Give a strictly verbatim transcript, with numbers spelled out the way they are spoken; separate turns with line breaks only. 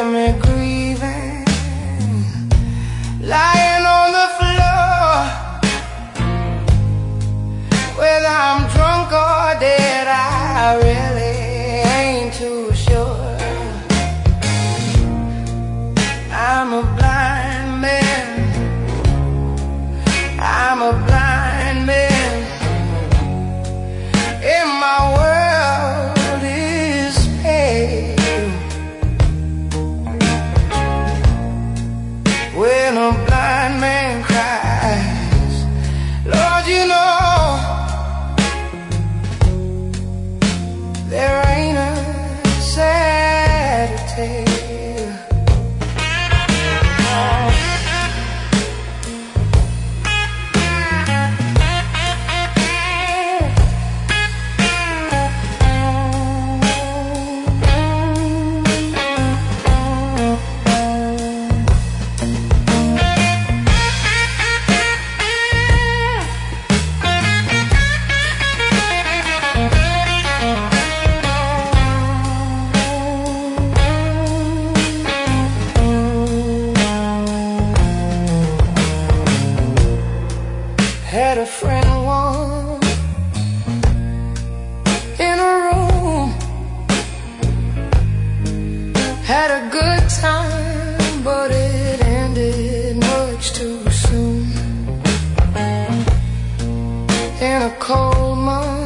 hear me grieving, lying on the floor, whether I'm drunk or dead, I really ain't too sure. I'm a blind man, I'm a blind man, and my world is pale. When a blind man cries, Lord, you know there ain't a sad tale. Had a friend once in a room, had a good time, but it ended much too soon. In a cold month